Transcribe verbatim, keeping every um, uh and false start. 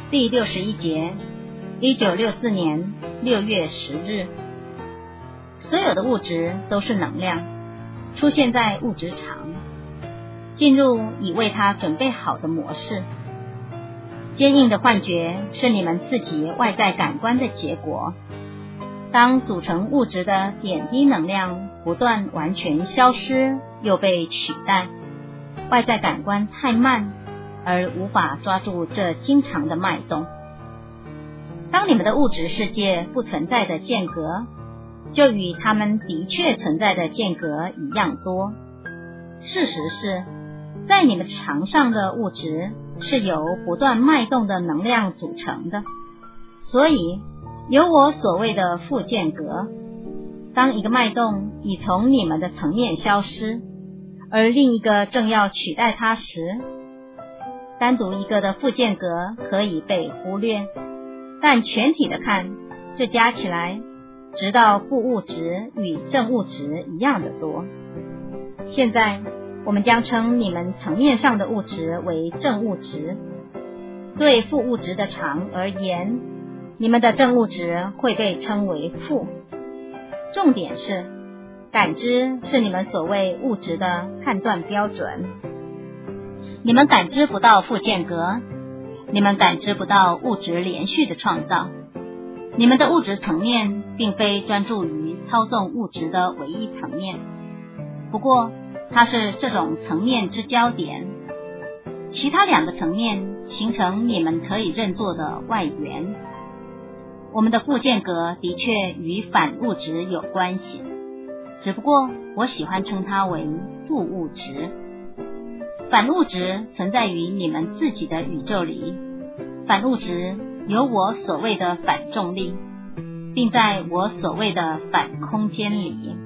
第六十一节，一九六四年六月十日。所有的物质都是能量，出现在物质场，进入已为它准备好的模式。坚硬的幻觉是你们自己外在感官的结果。当组成物质的点滴能量不断完全消失又被取代，外在感官太慢而无法抓住这经常的脉动。当你们的物质世界不存在的间隔，就与它们的确存在的间隔一样多。事实是，在你们场上的物质是由不断脉动的能量组成的，所以有我所谓的负间隔。当一个脉动已从你们的层面消失，而另一个正要取代它时，单独一个的负间隔可以被忽略，但全体的看，这加起来直到负物质与正物质一样的多。现在我们将称你们层面上的物质为正物质。对负物质的场而言，你们的正物质会被称为负。重点是，感知是你们所谓物质的判断标准。你们感知不到负间隔，你们感知不到物质连续的创造。你们的物质层面并非专注于操纵物质的唯一层面，不过它是这种层面之焦点。其他两个层面形成你们可以认作的外缘。我们的负间隔的确与反物质有关系，只不过我喜欢称它为负物质。反物质存在于你们自己的宇宙里，反物质有我所谓的反重力，并在我所谓的反空间里。